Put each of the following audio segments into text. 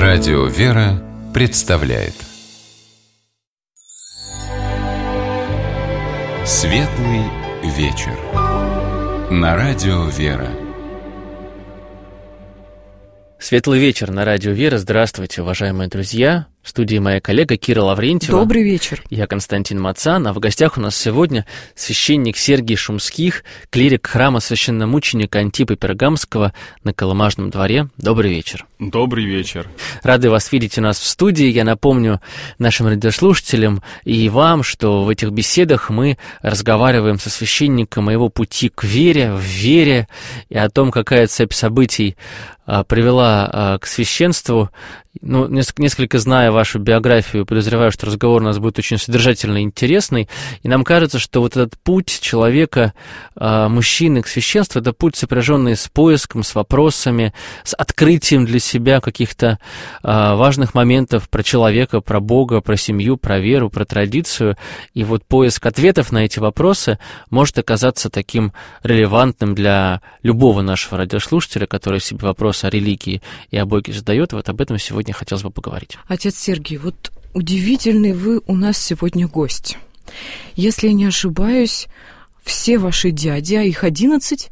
Радио «Вера» представляет Светлый вечер на Радио «Вера». Светлый вечер на Радио «Вера». Здравствуйте, уважаемые друзья. В студии моя коллега Кира Лаврентьева. Добрый вечер. Я Константин Мацан, а в гостях у нас сегодня священник Сергий Шумских, клирик храма священномученика Антипа Пергамского на Колымажном дворе. Добрый вечер. Добрый вечер. Рады вас видеть у нас в студии. Я напомню нашим радиослушателям и вам, что в этих беседах мы разговариваем со священником о его пути к вере, в вере, и о том, какая цепь событий привела к священству. Ну, несколько зная вашу биографию, подозреваю, что разговор у нас будет очень содержательный и интересный, и нам кажется, что вот этот путь человека, мужчины к священству, это путь, сопряженный с поиском, с вопросами, с открытием для себя каких-то важных моментов про человека, про Бога, про семью, про веру, про традицию, и вот поиск ответов на эти вопросы может оказаться таким релевантным для любого нашего радиослушателя, который себе вопрос о религии и о Боге задает. Вот об этом сегодня хотелось бы поговорить. Отец Сергий, вот удивительный вы у нас сегодня гость. Если я не ошибаюсь, все ваши дяди, а их 11,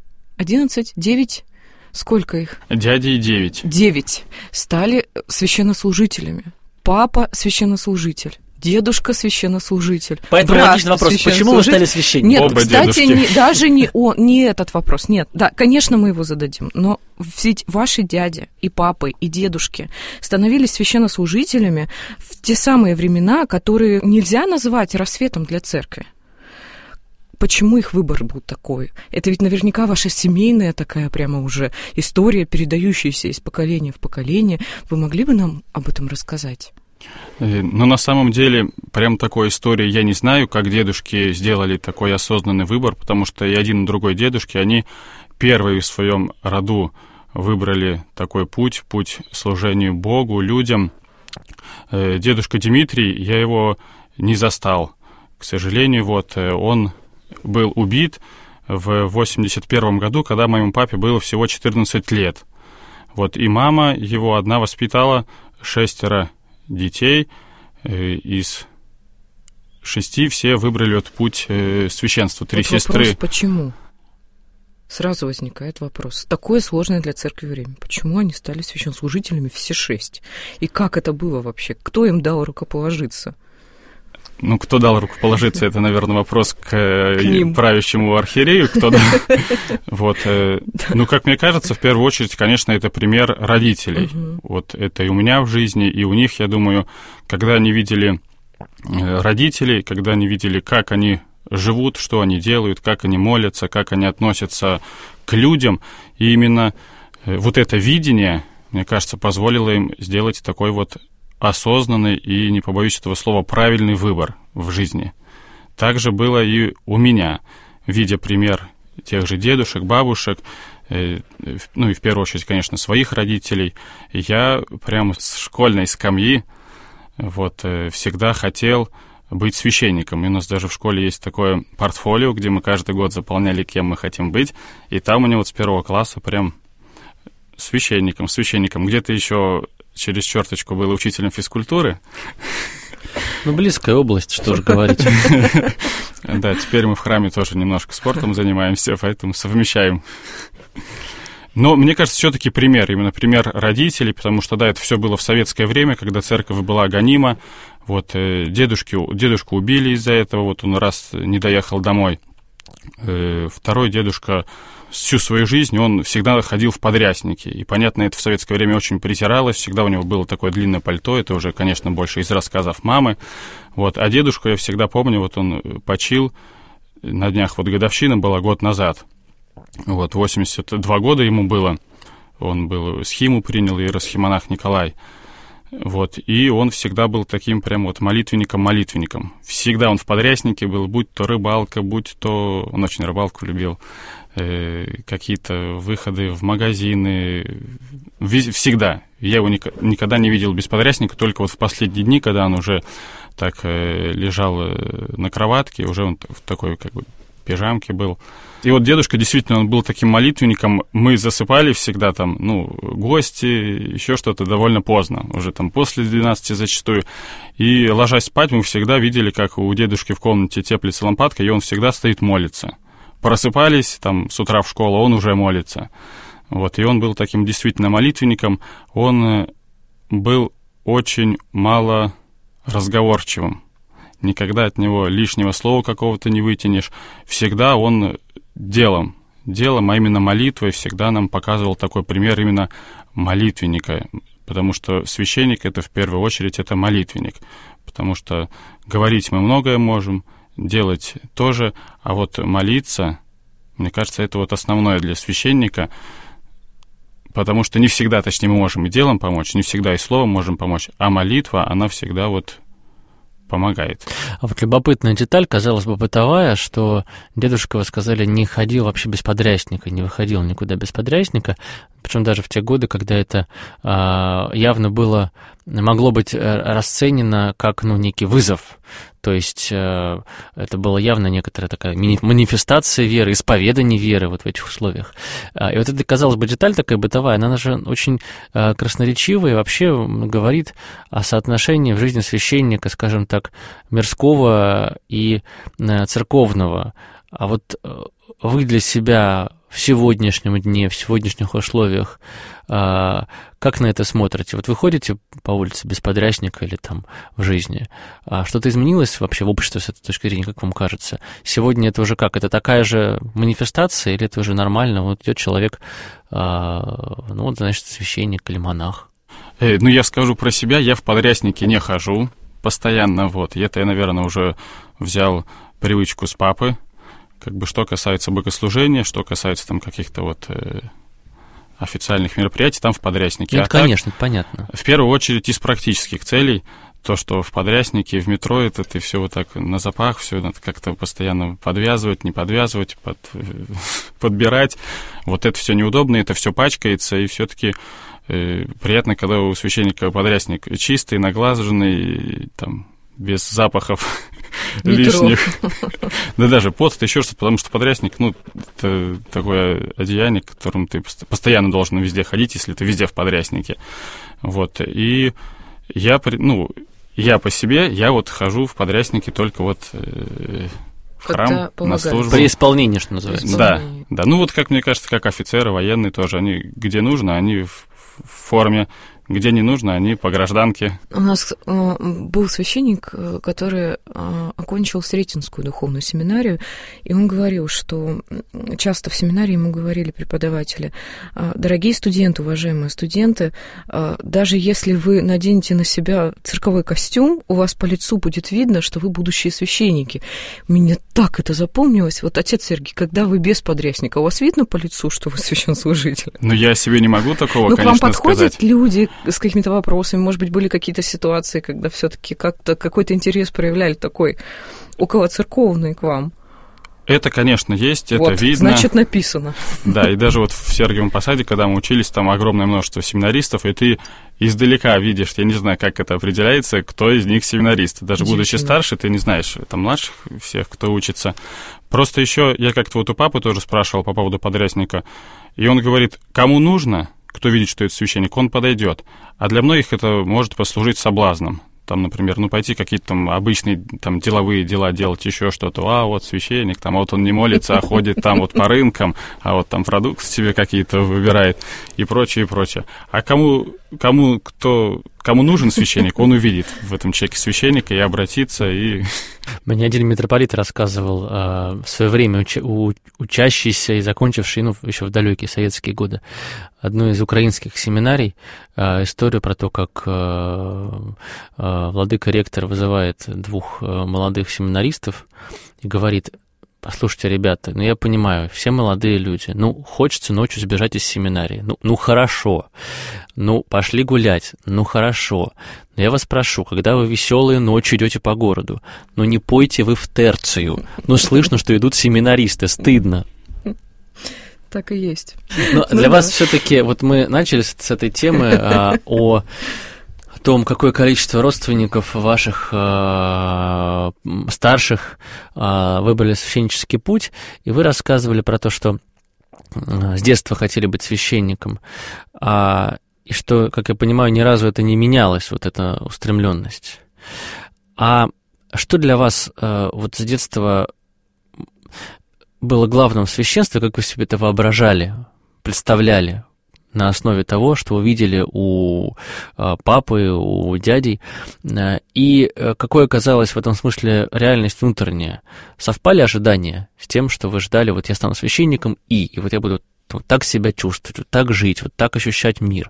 9, сколько их? Дяди 9. 9 стали священнослужителями. Папа священнослужитель. Дедушка священнослужитель. Поэтому логичный вопрос, почему вы стали священником? Нет, Оба кстати, даже не этот вопрос. Нет, да, конечно, мы его зададим. Но ведь ваши дяди и папы, и дедушки становились священнослужителями в те самые времена, которые нельзя назвать рассветом для церкви. Почему их выбор был такой? Это ведь наверняка ваша семейная такая прямо уже история, передающаяся из поколения в поколение. Вы могли бы нам об этом рассказать? Но на самом деле, прям такой истории я не знаю, как дедушки сделали такой осознанный выбор, потому что и один, и другой дедушки, они первые в своем роду выбрали такой путь служению Богу, людям. Дедушка Дмитрий, я его не застал, к сожалению, он был убит в 81 году, когда моему папе было всего 14 лет. И мама его одна воспитала 6 детей, из 6 все выбрали путь священства, 3 сестры. Вопрос, почему? Сразу возникает вопрос. Такое сложное для церкви время. Почему они стали священнослужителями все 6? И как это было вообще? Кто им дал рукоположиться? Кто дал рукоположиться, это, наверное, вопрос к правящему архиерею, кто дал. Как мне кажется, в первую очередь, конечно, это пример родителей. Это и у меня в жизни, и у них, я думаю, когда они видели родителей, когда они видели, как они живут, что они делают, как они молятся, как они относятся к людям, и именно это видение, мне кажется, позволило им сделать такой осознанный и, не побоюсь этого слова, правильный выбор в жизни. Так же было и у меня, видя пример тех же дедушек, бабушек, и в первую очередь, конечно, своих родителей, я прямо с школьной скамьи всегда хотел быть священником. И у нас даже в школе есть такое портфолио, где мы каждый год заполняли, кем мы хотим быть, и там у него с 1 класса прям священником. Где-то еще через черточку был учителем физкультуры. Близкая область, что же говорить. Да, теперь мы в храме тоже немножко спортом занимаемся, поэтому совмещаем. Но мне кажется, все-таки именно пример родителей, потому что, да, это все было в советское время, когда церковь была гонима. Дедушку убили из-за этого, он раз не доехал домой. Второй дедушка всю свою жизнь, он всегда ходил в подряснике. И, понятно, это в советское время очень притиралось. Всегда у него было такое длинное пальто. Это уже, конечно, больше из рассказов мамы. А дедушку я всегда помню, он почил. На днях годовщина была год назад. 82 года ему было. Он был схиму принял, иеросхимонах Николай. И он всегда был таким прям молитвенником. Всегда он в подряснике был, будь то рыбалка, будь то... Он очень рыбалку любил. Какие-то выходы в магазины. Всегда. Я его никогда не видел без подрясника, только в последние дни, когда он уже так лежал на кроватке, уже он в такой пижамке был. И вот дедушка действительно, он был таким молитвенником. Мы засыпали всегда там, гости, еще что-то довольно поздно, уже там после 12 зачастую. И ложась спать, мы всегда видели, как у дедушки в комнате теплится лампадка, и он всегда стоит молится. Просыпались там с утра в школу, он уже молится. Вот, и он был таким действительно молитвенником. Он был очень мало разговорчивым. Никогда от него лишнего слова какого-то не вытянешь. Всегда он делом, а именно молитвой, всегда нам показывал такой пример именно молитвенника. Потому что священник — это в первую очередь это молитвенник. Потому что говорить мы многое можем, делать тоже, а вот молиться, мне кажется, это вот основное для священника, потому что не всегда, точнее, мы можем и делом помочь, не всегда и словом можем помочь, а молитва, она всегда вот помогает. А вот любопытная деталь, казалось бы, бытовая, что дедушка, вы сказали, не ходил вообще без подрясника, не выходил никуда без подрясника, причем даже в те годы, когда это явно могло быть расценено как, некий вызов. То есть это была явно некоторая такая манифестация веры, исповедание веры вот в этих условиях. И вот эта, казалось бы, деталь такая бытовая, она же очень красноречивая и вообще говорит о соотношении в жизни священника, скажем так, мирского и церковного. А вот вы для себя в сегодняшнем дне, в сегодняшних условиях, как на это смотрите? Вот вы ходите по улице без подрясника или там в жизни, что-то изменилось вообще в обществе с этой точки зрения, как вам кажется? Сегодня это уже как? Это такая же манифестация или это уже нормально? Вот идет человек, значит, священник или монах? Я скажу про себя, я в подряснике не хожу постоянно, вот. И это я, наверное, уже взял привычку с папы. Как бы что касается богослужения, что касается там каких-то вот официальных мероприятий, там в подряснике. Это, конечно, это понятно. В первую очередь из практических целей, то, что в подряснике, в метро, это ты все вот так на запах, все надо как-то постоянно подвязывать, не подвязывать, подбирать. Вот это все неудобно, это все пачкается, и все-таки приятно, когда у священника подрясник чистый, наглаженный, там, без запахов лишних. Да даже пот, это еще что-то, потому что подрясник, это такое одеяние, которым ты постоянно должен везде ходить, если ты везде в подряснике. Вот, и я по себе, я вот хожу в подряснике только вот в храм, на службу. При исполнении, что называется. Да. Как мне кажется, как офицеры, военные тоже, они где нужно, они в форме, где не нужно, они по гражданке. У нас был священник, который окончил Сретенскую духовную семинарию, и он говорил, что часто в семинарии ему говорили преподаватели: дорогие студенты, уважаемые студенты, даже если вы наденете на себя цирковой костюм, у вас по лицу будет видно, что вы будущие священники. Мне так это запомнилось. Вот, отец Сергий, когда вы без подрясника, у вас видно по лицу, что вы священнослужитель? Я себе не могу такого, конечно, сказать. К вам подходят люди с какими-то вопросами, может быть, были какие-то ситуации, когда все-таки как-то какой-то интерес проявляли такой околоцерковный к вам? Это, конечно, есть, это видно. Значит, написано. Да, и даже вот в Сергиевом Посаде, когда мы учились, там огромное множество семинаристов, и ты издалека видишь, я не знаю, как это определяется, кто из них семинарист. Даже будучи старше, ты не знаешь, там, младших всех, кто учится. Просто еще я как-то вот у папы тоже спрашивал по поводу подрясника, и он говорит, кому нужно, кто видит, что это священник, он подойдет. А для многих это может послужить соблазном. Там, например, пойти какие-то там обычные там деловые дела делать, еще что-то. Вот священник, там, вот он не молится, а ходит там вот по рынкам, а вот там продукты себе какие-то выбирает и прочее, и прочее. А кому нужен священник, он увидит в этом человеке священника и обратится, и... Мне один митрополит рассказывал в свое время учащийся и закончивший, еще в далекие советские годы, одну из украинских семинарий, историю про то, как владыка-ректор вызывает двух молодых семинаристов и говорит: послушайте, ребята, я понимаю, все молодые люди, хочется ночью сбежать из семинарии, хорошо, пошли гулять, хорошо, но я вас прошу, когда вы веселые ночью идете по городу, не пойте вы в терцию, слышно, что идут семинаристы, стыдно. Так и есть. Но для вас все-таки, вот мы начали с этой темы о том, какое количество родственников ваших старших выбрали священнический путь, и вы рассказывали про то, что с детства хотели быть священником, и что, как я понимаю, ни разу это не менялось, вот эта устремленность. А что для вас вот с детства было главным в священстве, как вы себе это воображали, представляли на основе того, что увидели у папы, у дядей, и какой оказалась в этом смысле реальность внутренняя? Совпали ожидания с тем, что вы ждали, вот я стану священником, и вот я буду вот так себя чувствовать, вот так жить, вот так ощущать мир?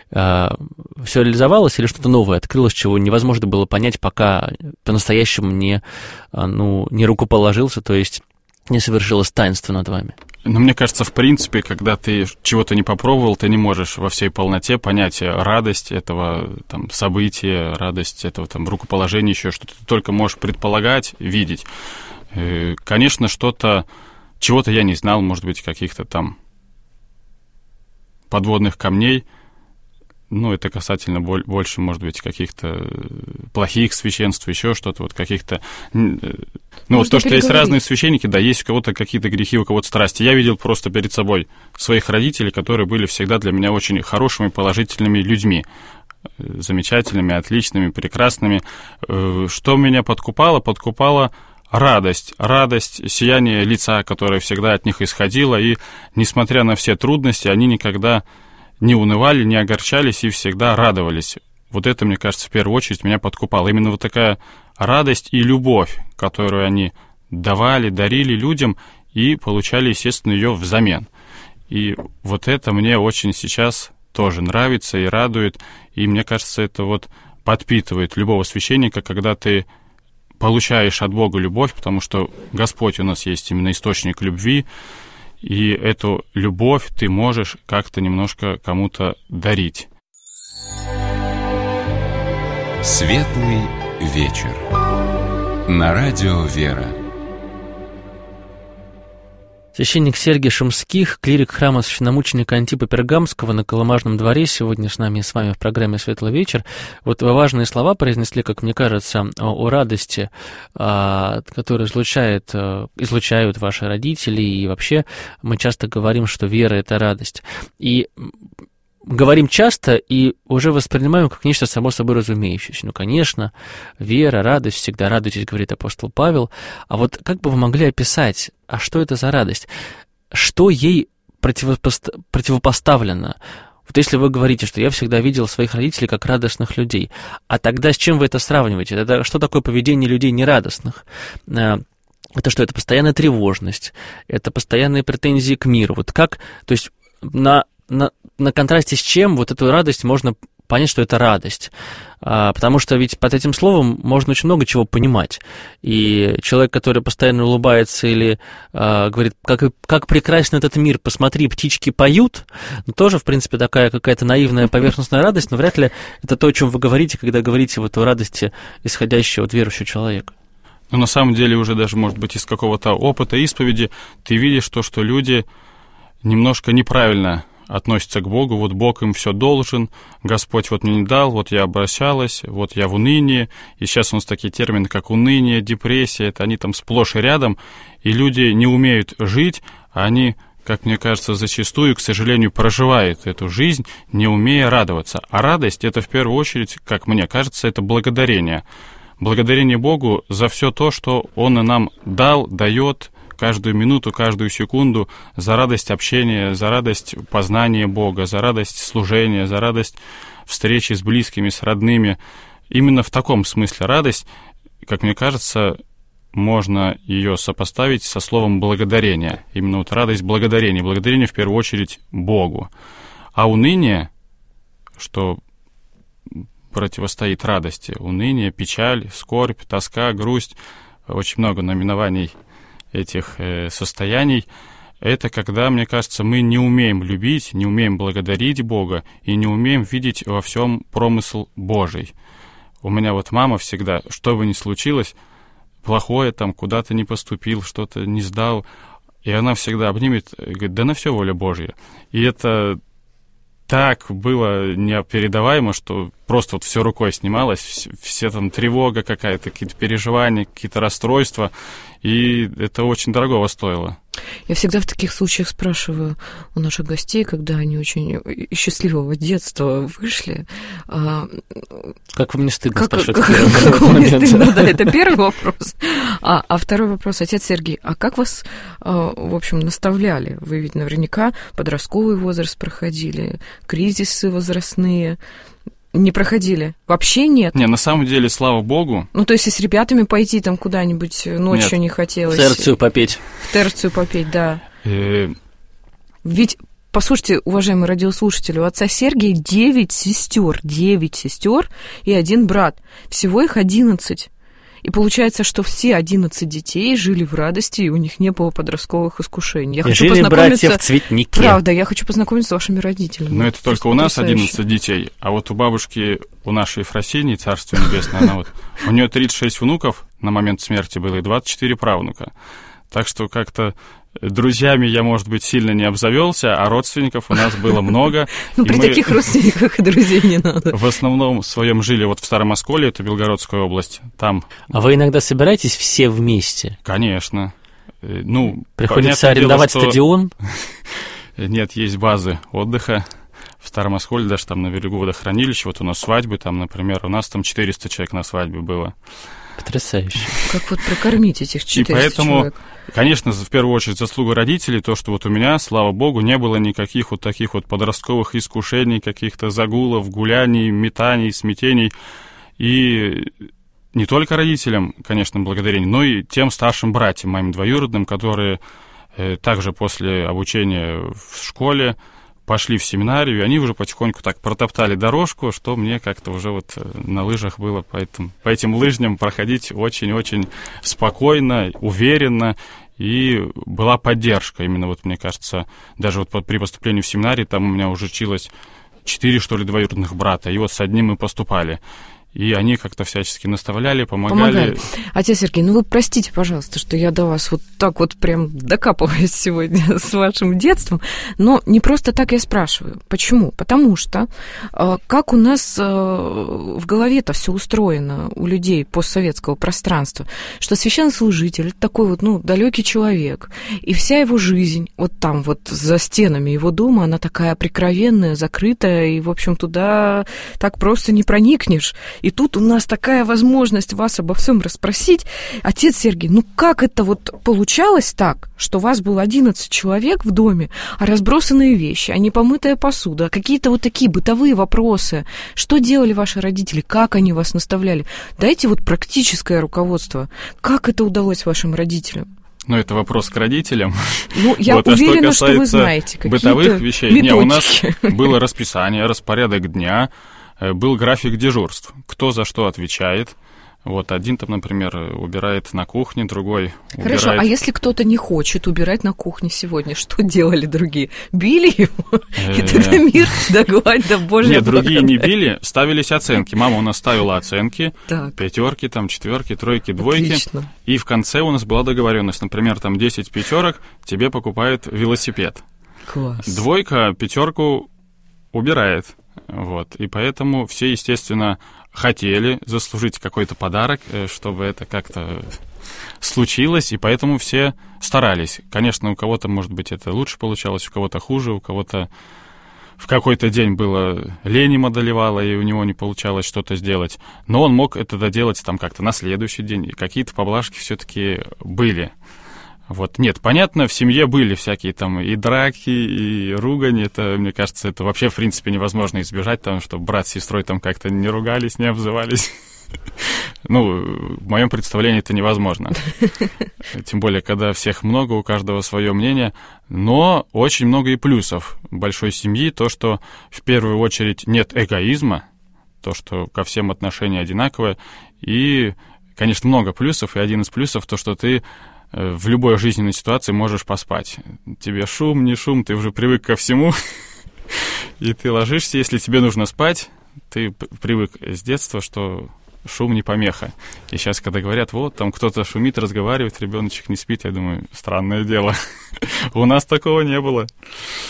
Все реализовалось или что-то новое открылось, чего невозможно было понять, пока по-настоящему не рукоположился, то есть не совершилось таинство над вами? Но мне кажется, в принципе, когда ты чего-то не попробовал, ты не можешь во всей полноте понять радость этого там события, радость этого там рукоположения, еще что-то. Ты только можешь предполагать, видеть. Конечно, чего-то я не знал, может быть, каких-то там подводных камней. Ну, это касательно больше, может быть, каких-то плохих священств, еще что-то, вот каких-то... Ну, вот то, что есть разные священники, да, есть у кого-то какие-то грехи, у кого-то страсти. Я видел просто перед собой своих родителей, которые были всегда для меня очень хорошими, положительными людьми. Замечательными, отличными, прекрасными. Что меня подкупало? Подкупала радость, сияние лица, которое всегда от них исходило, и, несмотря на все трудности, они никогда не унывали, не огорчались и всегда радовались. Вот это, мне кажется, в первую очередь меня подкупало. Именно вот такая радость и любовь, которую они дарили людям и получали, естественно, ее взамен. И вот это мне очень сейчас тоже нравится и радует, и мне кажется, это вот подпитывает любого священника, когда ты получаешь от Бога любовь, потому что Господь у нас есть именно источник любви, и эту любовь ты можешь как-то немножко кому-то дарить. Светлый вечер. На радио «Вера». Священник Сергий Шумских, клирик храма священномученика Антипа Пергамского на Колымажном дворе, сегодня с нами и с вами в программе «Светлый вечер». Вот вы важные слова произнесли, как мне кажется, о радости, которую излучают ваши родители, и вообще мы часто говорим, что вера — это радость. И говорим часто и уже воспринимаем как нечто само собой разумеющееся. Ну, конечно, вера, радость, всегда радуйтесь, говорит апостол Павел. А вот как бы вы могли описать, а что это за радость? Что ей противопоставлено? Вот если вы говорите, что я всегда видел своих родителей как радостных людей, а тогда с чем вы это сравниваете? Это что такое поведение людей нерадостных? Это что, это постоянная тревожность, это постоянные претензии к миру. Вот как, то есть на контрасте с чем вот эту радость можно понять, что это радость? Потому что ведь под этим словом можно очень много чего понимать. И человек, который постоянно улыбается или говорит, как прекрасен этот мир, посмотри, птички поют, тоже, в принципе, такая какая-то наивная поверхностная радость, но вряд ли это то, о чем вы говорите, когда говорите вот о радости, исходящей от верующего человека. Но на самом деле уже даже, может быть, из какого-то опыта, исповеди, ты видишь то, что люди немножко неправильно относятся к Богу, вот Бог им все должен, Господь вот мне не дал, вот я обращалась, вот я в унынии, и сейчас у нас такие термины, как уныние, депрессия, это они там сплошь и рядом, и люди не умеют жить, а они, как мне кажется, зачастую, к сожалению, проживают эту жизнь, не умея радоваться. А радость — это в первую очередь, как мне кажется, это благодарение. Благодарение Богу за все то, что Он и нам дал, дает, каждую минуту, каждую секунду, за радость общения, за радость познания Бога, за радость служения, за радость встречи с близкими, с родными. Именно в таком смысле радость, как мне кажется, можно ее сопоставить со словом благодарение. Именно вот радость благодарения. Благодарение в первую очередь Богу. А уныние, что противостоит радости, уныние, печаль, скорбь, тоска, грусть, очень много наименований этих состояний, это когда, мне кажется, мы не умеем любить, не умеем благодарить Бога и не умеем видеть во всем промысл Божий. У меня вот мама всегда, что бы ни случилось, плохое там, куда-то не поступил, что-то не сдал, и она всегда обнимет и говорит, да на все воля Божья. И это так было непередаваемо, что просто вот все рукой снималось, все там тревога какая-то, какие-то переживания, какие-то расстройства, и это очень дорогого стоило. Я всегда в таких случаях спрашиваю у наших гостей, когда они очень из счастливого детства вышли. Как вам не стыдно спрашивать? Как вам не стыдно, да, это первый вопрос. А второй вопрос, отец Сергей, а как вас, в общем, наставляли? Вы ведь наверняка подростковый возраст проходили, кризисы возрастные. Не проходили? Вообще нет? Не, на самом деле, слава богу. Ну, то есть, и с ребятами пойти там куда-нибудь ночью не хотелось? Терцию попеть. В терцию попеть, да. Ведь, послушайте, уважаемые радиослушатели, у отца Сергия 9 сестер и 1 брат. Всего их 11. И получается, что все 11 детей жили в радости, и у них не было подростковых искушений. Я хочу жили братья в цветнике. Правда, я хочу познакомиться с вашими родителями. Но это только у нас 11 детей, а вот у бабушки, у нашей Ефросинии, царство небесное, она вот, у нее 36 внуков на момент смерти было и 24 правнука. Так что как-то друзьями я, может быть, сильно не обзавелся, а родственников у нас было много. Ну, при таких родственниках и друзей не надо. В основном своем жили вот в Старом Осколе, это Белгородская область, там. А вы иногда собираетесь все вместе? Конечно. Ну, приходится арендовать стадион? Нет, есть базы отдыха. В Старом Осколе, даже там на берегу водохранилища, вот у нас свадьбы, там, например, у нас там 400 человек на свадьбе было. Потрясающе. Как вот прокормить этих 400 и поэтому, человек? Конечно, в первую очередь заслуга родителей, то, что вот у меня, слава богу, не было никаких вот таких вот подростковых искушений, каких-то загулов, гуляний, метаний, смятений. И не только родителям, конечно, благодарение, но и тем старшим братьям, моим двоюродным, которые также после обучения в школе пошли в семинарию, и они уже потихоньку так протоптали дорожку, что мне как-то уже вот на лыжах было по этим лыжням проходить очень-очень спокойно, уверенно, и была поддержка. Именно вот, мне кажется, даже вот при поступлении в семинарий, там у меня уже училось 4, что ли, двоюродных брата, и вот с одним мы поступали. И они как-то всячески наставляли, помогали. Отец Сергей, ну вы простите, пожалуйста, что я до вас вот так вот прям докапываюсь сегодня с вашим детством, но не просто так я спрашиваю. Почему? Потому что как у нас в голове-то все устроено у людей постсоветского пространства, что священнослужитель — это такой вот, ну, далекий человек, и вся его жизнь вот там вот за стенами его дома, она такая прикровенная, закрытая, и, в общем, туда так просто не проникнешь. И тут у нас такая возможность вас обо всем расспросить. Отец Сергей, ну как это вот получалось так, что у вас было 11 человек в доме, а разбросанные вещи, а не помытая посуда, а какие-то вот такие бытовые вопросы? Что делали ваши родители? Как они вас наставляли? Дайте вот практическое руководство. Как это удалось вашим родителям? Ну, это вопрос к родителям. Ну, я вот, уверена, что вы знаете какие-то бытовых вещей. методики. Не, у нас было расписание, распорядок дня, был график дежурств, кто за что отвечает. Вот один там, например, убирает на кухне, другой убирает... Хорошо, а если кто-то не хочет убирать на кухне сегодня, что делали другие? Били его? И тогда мир, да гладь, да божья Нет, другие не били, ставились оценки. Мама у нас ставила оценки, 5, там, 4, 3, 2. Отлично. И в конце у нас была договоренность. Например, там 10 5, тебе покупают велосипед. Класс. 2 5 убирает. Вот. И поэтому все, естественно, хотели заслужить какой-то подарок, чтобы это как-то случилось, и поэтому все старались. Конечно, у кого-то, может быть, это лучше получалось, у кого-то хуже, у кого-то в какой-то день было лень ему одолевало, и у него не получалось что-то сделать. Но он мог это доделать там как-то на следующий день, и какие-то поблажки все-таки были. Вот. Нет, понятно, в семье были всякие там и драки, и ругань. Это, мне кажется, это вообще, в принципе, невозможно избежать, там, чтобы брат с сестрой там как-то не ругались, не обзывались. Ну, в моем представлении это невозможно. Тем более, когда всех много, у каждого свое мнение. Но очень много и плюсов большой семьи. То, что в первую очередь нет эгоизма, то, что ко всем отношения одинаковые. И, конечно, много плюсов. И один из плюсов то, что ты в любой жизненной ситуации можешь поспать. Тебе шум, не шум, ты уже привык ко всему. И ты ложишься, если тебе нужно спать, ты привык с детства, что шум не помеха. И сейчас, когда говорят, вот, там кто-то шумит, разговаривает, ребеночек не спит, я думаю, странное дело. У нас такого не было.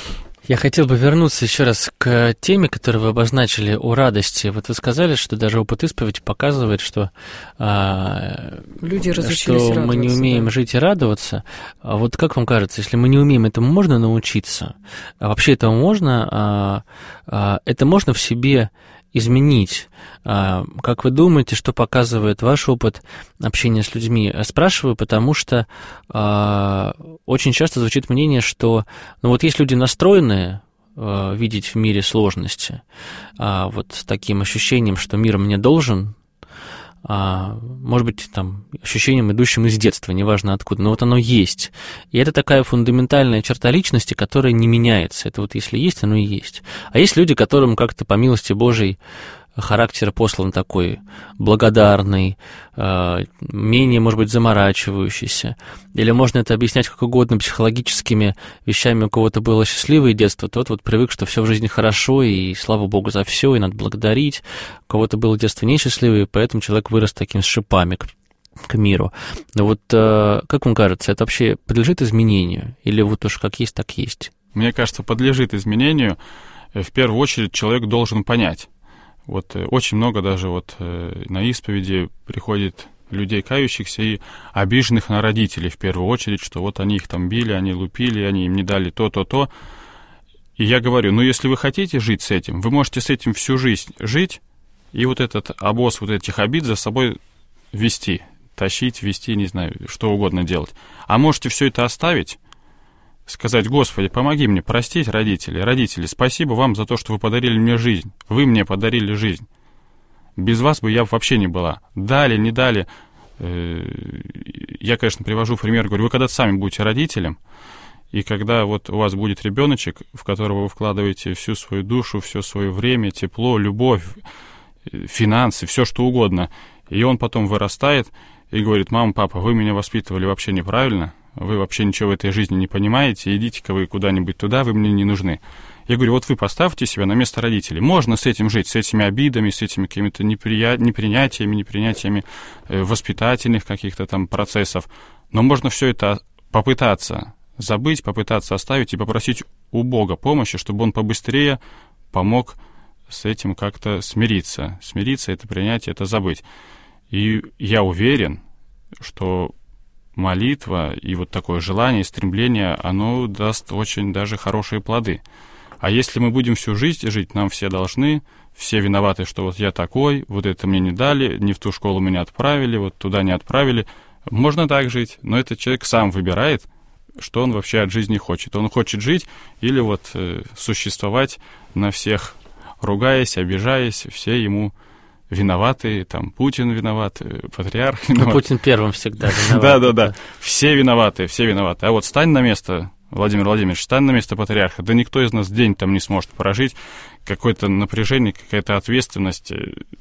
Я хотел бы вернуться еще раз к теме, которую вы обозначили, о радости. Вот вы сказали, что даже опыт исповеди показывает, что, люди разучились что мы не умеем жить и радоваться. А вот как вам кажется, если мы не умеем, этому можно научиться? А вообще этому можно? Это можно в себе изменить? Как вы думаете, что показывает ваш опыт общения с людьми? Спрашиваю, потому что очень часто звучит мнение, что вот есть люди настроенные видеть в мире сложности, вот с таким ощущением, что мир мне должен, может быть, там, ощущением, идущим из детства, неважно откуда, но вот оно есть. И это такая фундаментальная черта личности, которая не меняется. Это вот если есть, оно и есть. А есть люди, которым как-то по милости Божией характер послан такой благодарный, менее, может быть, заморачивающийся. Или можно это объяснять как угодно психологическими вещами. У кого-то было счастливое детство, тот вот привык, что все в жизни хорошо, и слава Богу за все, и надо благодарить. У кого-то было детство несчастливое, и поэтому человек вырос таким с шипами к миру. Но вот как вам кажется, это вообще подлежит изменению? Или вот уж как есть, так есть? Мне кажется, подлежит изменению. В первую очередь человек должен понять. Вот очень много даже вот на исповеди приходит людей кающихся и обиженных на родителей в первую очередь, что вот они их там били, они лупили, они им не дали то. И я говорю, если вы хотите жить с этим, вы можете с этим всю жизнь жить и вот этот обоз вот этих обид за собой вести, тащить, вести, не знаю, что угодно делать. А можете все это оставить, сказать: Господи, помоги мне простить родителей. Родители, спасибо вам за то, что вы подарили мне жизнь. Вы мне подарили жизнь. Без вас бы я вообще не была. Дали, не дали. Я, конечно, привожу пример, говорю, вы когда-то сами будете родителем, и когда вот у вас будет ребеночек, в которого вы вкладываете всю свою душу, все свое время, тепло, любовь, финансы, все что угодно, и он потом вырастает и говорит: мама, папа, вы меня воспитывали вообще неправильно, вы вообще ничего в этой жизни не понимаете, идите-ка вы куда-нибудь туда, вы мне не нужны. Я говорю, вот вы поставьте себя на место родителей. Можно с этим жить, с этими обидами, с этими какими-то непринятиями воспитательных каких-то там процессов, но можно все это попытаться забыть, попытаться оставить и попросить у Бога помощи, чтобы Он побыстрее помог с этим как-то смириться. Смириться — это принять, это забыть. И я уверен, что молитва и вот такое желание, стремление, оно даст очень даже хорошие плоды. А если мы будем всю жизнь жить, нам все должны, все виноваты, что вот я такой, вот это мне не дали, не в ту школу меня отправили, вот туда не отправили. Можно так жить, но этот человек сам выбирает, что он вообще от жизни хочет. Он хочет жить или вот существовать на всех, ругаясь, обижаясь, все ему виноваты, там Путин виноват, патриарх виноват. Но Путин первым всегда виноват. Да. Все виноваты. А вот стань на место, Владимир Владимирович, стань на место патриарха. Да никто из нас день там не сможет прожить. Какое-то напряжение, какая-то ответственность.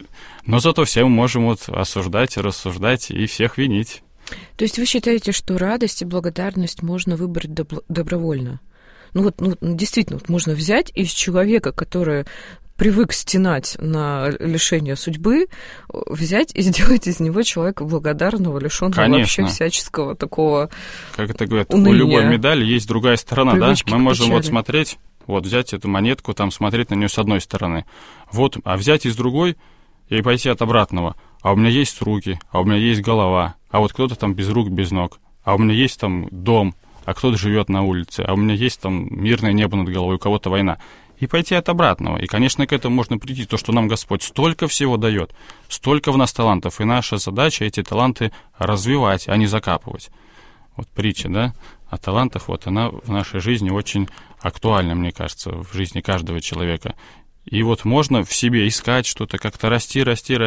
Но зато все мы можем вот осуждать, рассуждать и всех винить. То есть вы считаете, что радость и благодарность можно выбрать добровольно? Действительно, можно взять из человека, который привык стенать на лишение судьбы, взять и сделать из него человека благодарного, лишенного вообще всяческого такого как это говорят, уныния. У любой медали есть другая сторона, привычки, да? Мы можем печали. вот смотреть, вот взять эту монетку, там смотреть на нее с одной стороны, вот, а взять из другой и пойти от обратного. А у меня есть руки, а у меня есть голова, а вот кто-то там без рук, без ног, а у меня есть там дом, а кто-то живет на улице, а у меня есть там мирное небо над головой, у кого-то война. И пойти от обратного. И, конечно, к этому можно прийти, то, что нам Господь столько всего дает, столько в нас талантов, и наша задача эти таланты развивать, а не закапывать. Вот притча, да, о талантах, вот она в нашей жизни очень актуальна, мне кажется, в жизни каждого человека. И вот можно в себе искать что-то, как-то расти,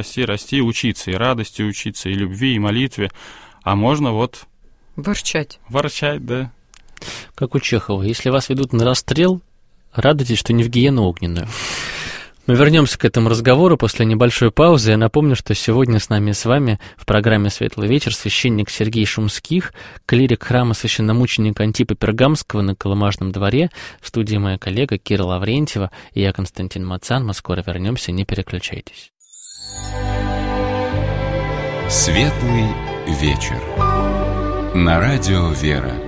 учиться, и радости учиться, и любви, и молитве, а можно вот... Ворчать, да. Как у Чехова, если вас ведут на расстрел, радуйтесь, что не в гиену огненную. Мы вернемся к этому разговору после небольшой паузы. Я напомню, что сегодня с вами в программе «Светлый вечер» священник Сергей Шумских, клирик храма священномученика Антипа Пергамского на Колымажном дворе. В студии моя коллега Кира Лаврентьева и я, Константин Мацан. Мы скоро вернемся, не переключайтесь. «Светлый вечер» на радио «Вера».